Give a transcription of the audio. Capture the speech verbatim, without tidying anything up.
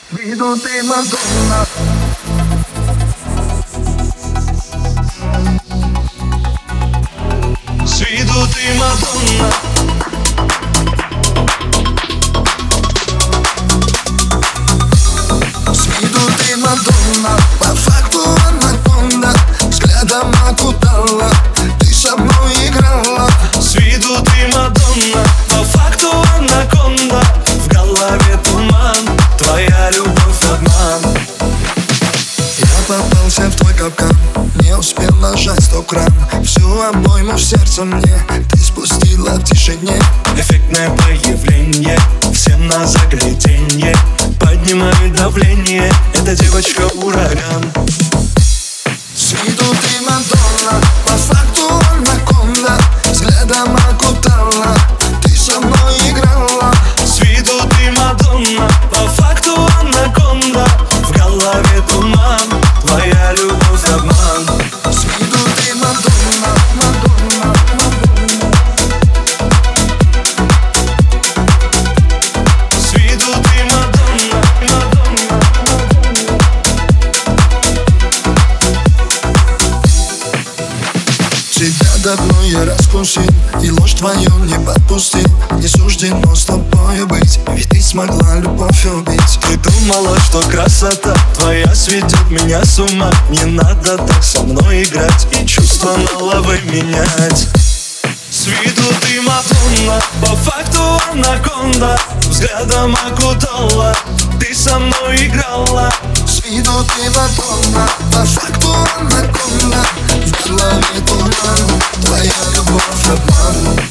С виду ты Мадонна. С виду ты Мадонна. С виду ты Мадонна, по факту анаконда. Взглядом окутала, ты со мной играла. С виду ты Мадонна, по факту анаконда. В голове туман, твоя любовь обман. Я попался в твой капкан, не успел нажать стоп-кран. Всю обойму в сердце мне ты спустила в тишине. Эффектное появление, всем на загляденье. Поднимает давление, эта девочка ураган. С виду ты Мадонна, по факту анаконда. Взглядом окутала, ты со мной играла. С виду ты Мадонна, по факту анаконда. В голове туман, твоя любовь обман. С виду ты Мадонна, Мадонна, Мадонна. С виду ты Мадонна, Мадонна, Мадонна. Тебя давно я раскусил, и ложь твою не подпустил. Не суждено с тобою быть, ведь ты смогла любовь убить. Ты думала, что красота твоя сведет меня с ума. Не надо так со мной играть и чувства на лавы менять. С виду ты Мадонна, по факту анаконда. Взглядом окутала, ты со мной играла. С виду ты Мадонна, по факту анаконда. В голове туман, твоя любовь обман.